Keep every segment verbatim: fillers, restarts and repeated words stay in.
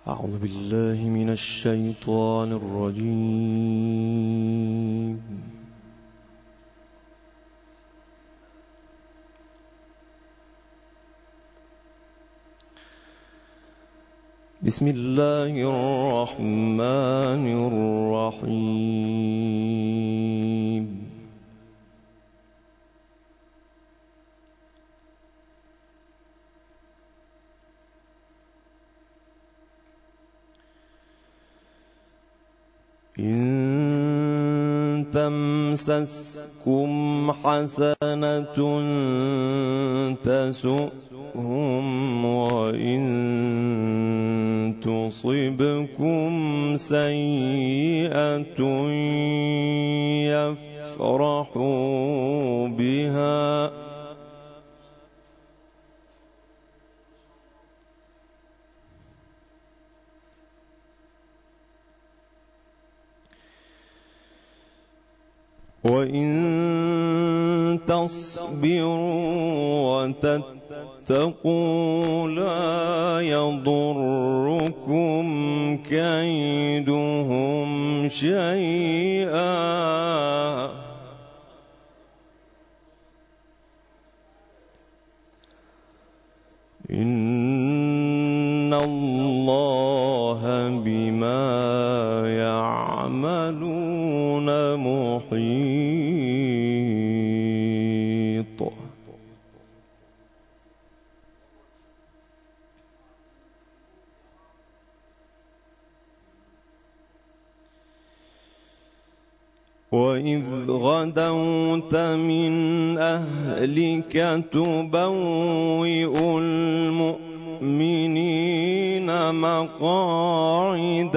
أعوذ بالله من الشيطان الرجيم. بسم الله الرحمن الرحيم. إن تمسسكم حسنة تسؤهم وإن تصبكم سيئة يفرحوا بها وإن تصبروا وتتقوا لا يضركم كيدهم شيئا إن الله بما يعملون محيط. وإذ غدوت من أهلك تبوئ المؤمنين مقاعد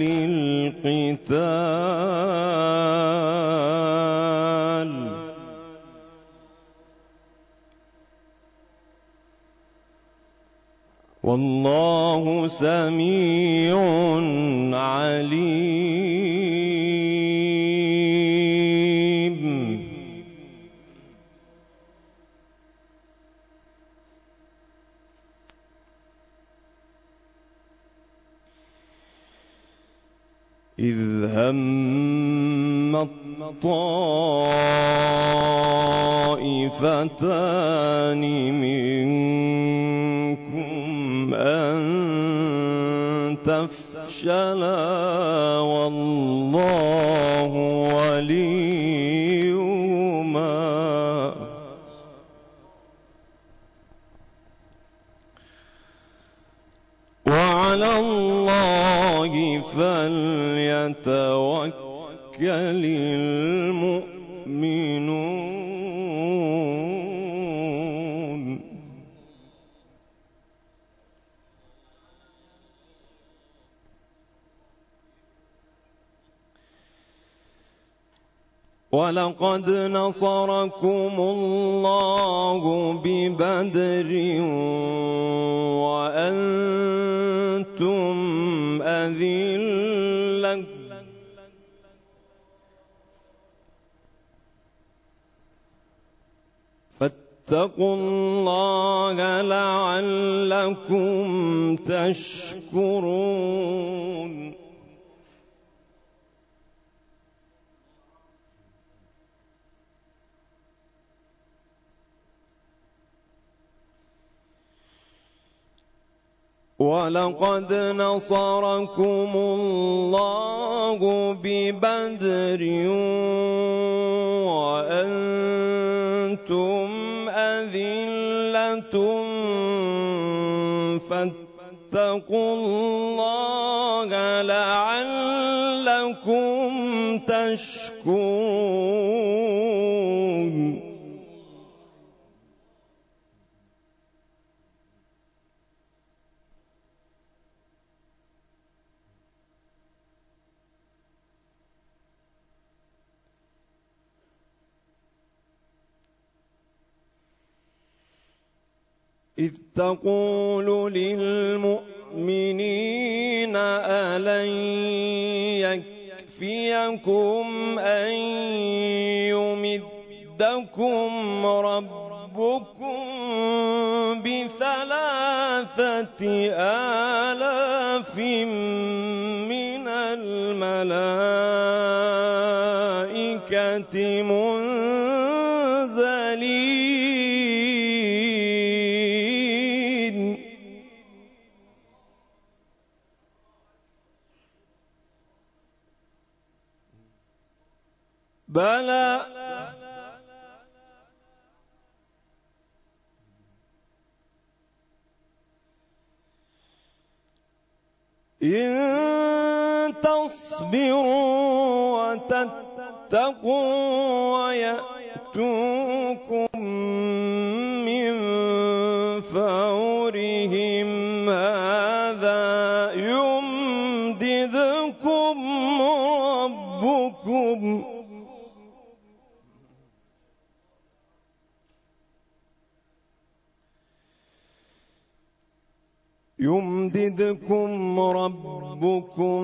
للقتال والله سميع عليم. إذ هم الطائفتان منكم أن تفشلا والله وليهما وعلى الله فليتوكل المؤمنون. ولقد نصركم الله ببدر وأنتم أذلة فاتقوا الله لعلكم تشكرون. ولقد نصركم الله ببدر وأنتم أذلة فاتقوا الله لعلكم تشكرون. إذ تقول للمؤمنين ألن يكفيكم أن يمدكم ربكم بثلاثة آلاف من الملائكة منزلين بلى إن تصبروا وتتقوا ويأتوكم من فورهم هذا يمددكم ربكم يمددكم ربكم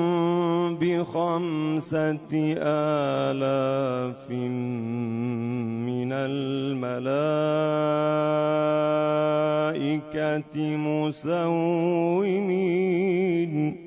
بخمسة آلاف من الملائكة مسومين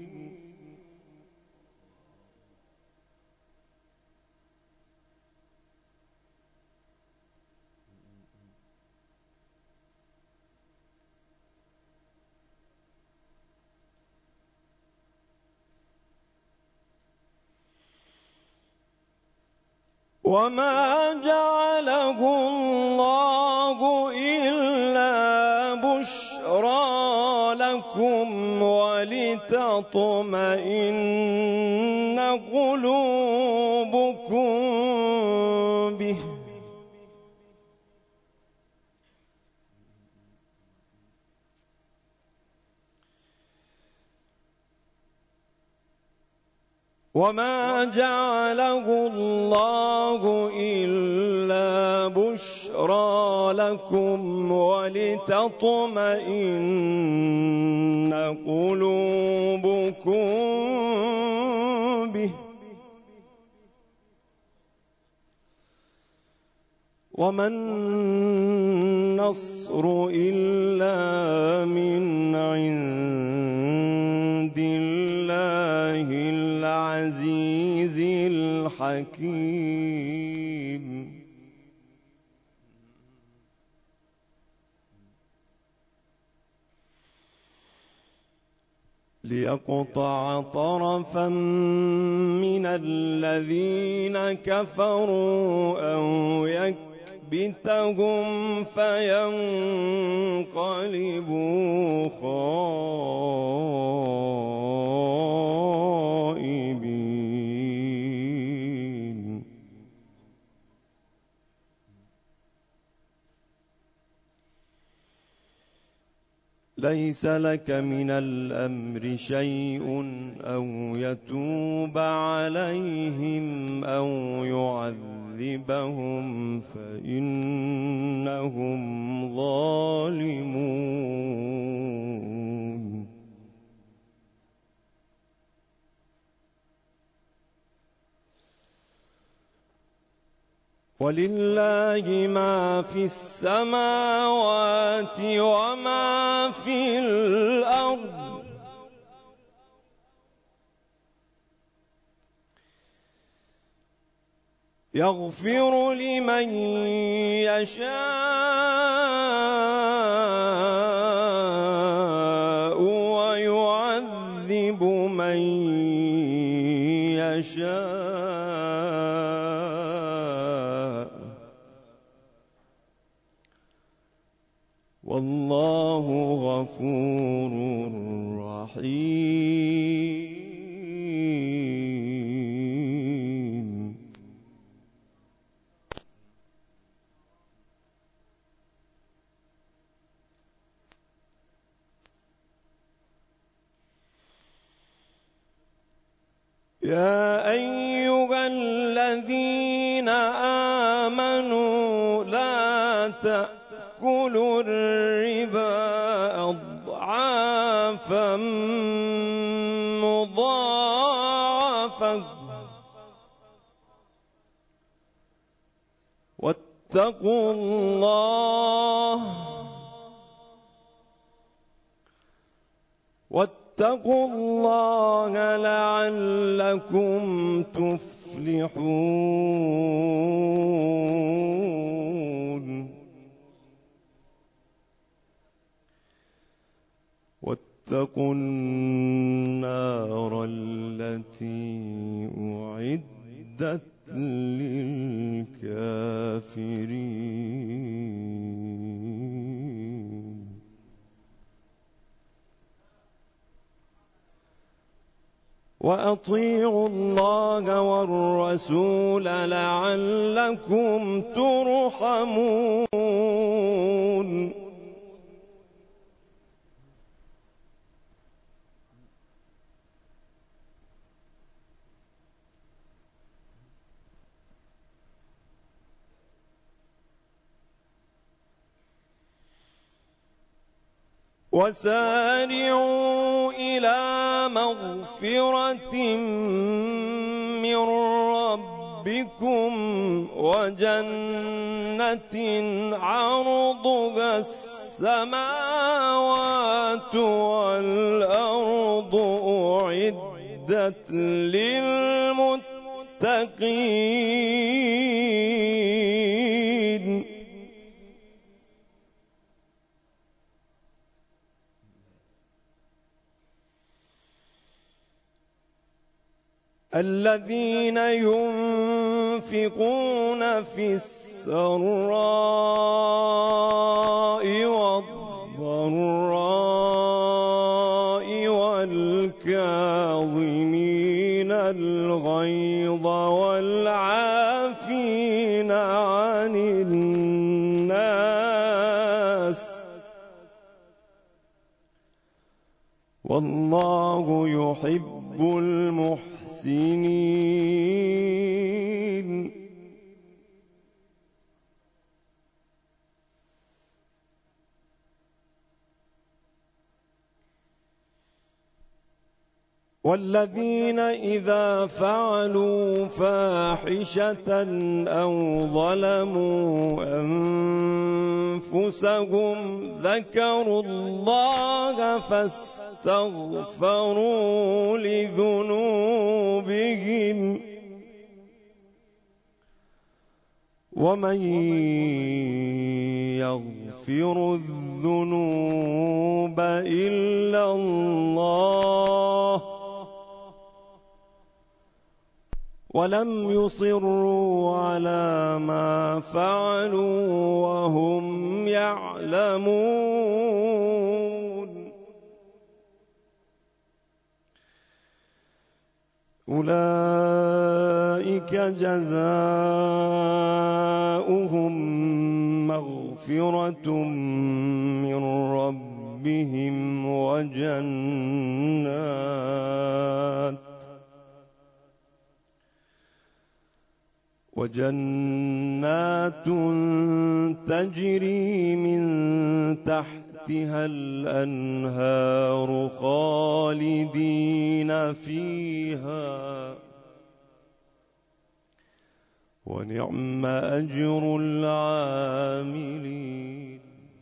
وما جعله الله إلا بشرى لكم ولتطمئن قلوبكم به وما جعله الله إلا بشرى لكم ولتطمئن قلوبكم به وما النصر إلا من عند الله العزيز الحكيم ليقطع طرفا من الذين كفروا أو يكبتهم فينقلبوا خائبين ليس لك من الأمر شيء أو يتوب عليهم أو يعذبهم فإنهم ظالمون ولله ما في السماوات وما في الأرض يغفر لمن يشاء ويعذب من يشاء والله غفور رحيم يا أيها الذين آمنوا لا تأكلوا الربا أضعافا مضاعفة واتقوا الله واتقوا الله لعلكم تفلحون واتقوا النار التي أعدت للكافرين وأطيعوا الله والرسول لعلكم ترحمون وسارعوا إلى مغفرة من ربكم وجنة عرضها السماوات والأرض أعدت للمتقين الذين ينفقون في السراء والضراء والكاظمين الغيظ والعافين عن الناس والله يحب المحسنين سنين والذين إذا فعلوا فاحشة أو ظلموا أنفسهم ذكروا الله فاستغفروا لذنوبهم ومن يغفر الذنوب إلا الله ولم يصروا على ما فعلوا وهم يعلمون أولئك جزاؤهم مغفرة من ربهم وجنات وجنات تجري من تحتها الأنهار خالدين فيها ونعم أجر العاملين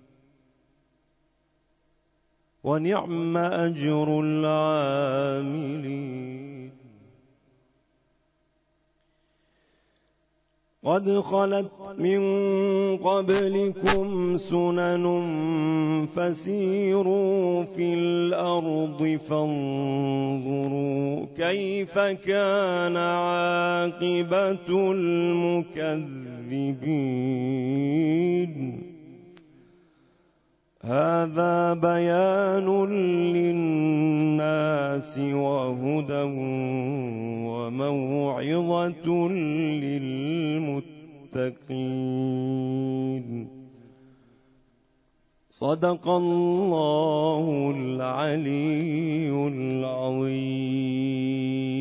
ونعم أجر العاملين قد خلت من قبلكم سنن فسيروا في الأرض فانظروا كيف كان عاقبة المكذبين هذا بيان للناس وهدى وموعظة للمتقين صدق الله العلي العظيم.